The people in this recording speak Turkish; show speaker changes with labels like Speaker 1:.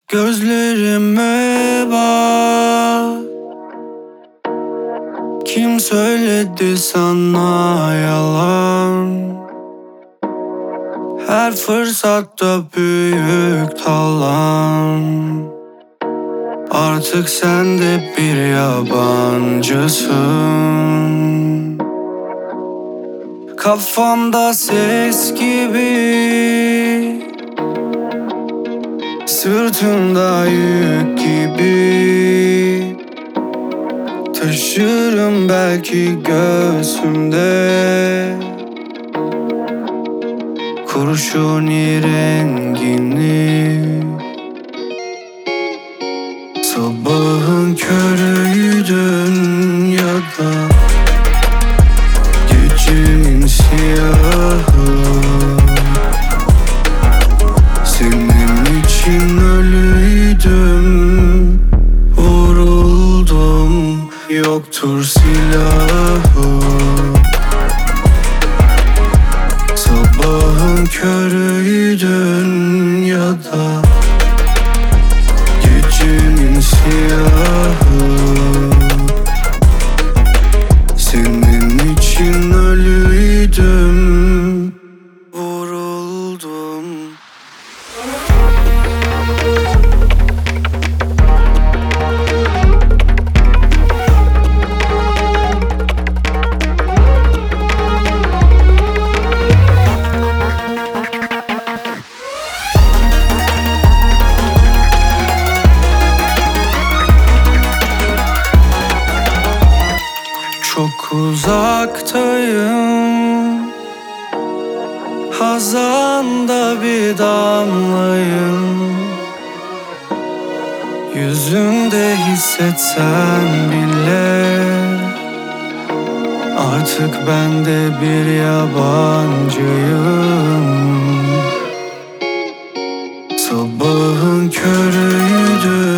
Speaker 1: Gözlerime bak. Kim söyledi sana yalan? Her fırsatta büyük talan. Artık sen de bir yabancısın. Kafamda ses gibi, sırtımda yük gibi. Taşırım belki göğsümde kurşuni rengini. Sabahın körüydün ya da gecenin siyahı. Senin için ölüydüm, vuruldum, yoktur silahı. Sabahın körüydün ya da gecenin siyahı. Senin için ölüydüm, vuruldum. Çok uzaktayım, hazanda bir damlayım. Yüzünde hissetsen bile artık ben de bir yabancıyım. Sabahın körüydü